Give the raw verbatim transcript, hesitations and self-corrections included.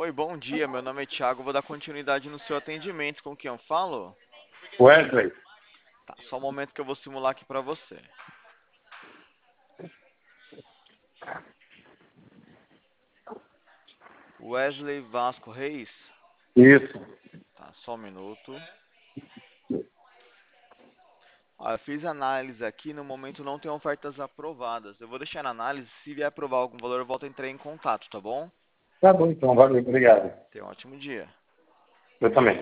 Oi, bom dia. Meu nome é Thiago. Vou dar continuidade no seu atendimento. Com quem eu falo? Wesley, Tá, só um momento que eu vou simular aqui para você. Wesley Vasco Reis? isso. Tá, só um minuto. Ó, eu fiz análise aqui, no momento não tem ofertas aprovadas. Eu vou deixar na análise, se vier aprovar algum valor, eu volto a entrar em contato, tá bom? Tá bom, então, valeu, obrigado. Tenha um ótimo dia. Eu também.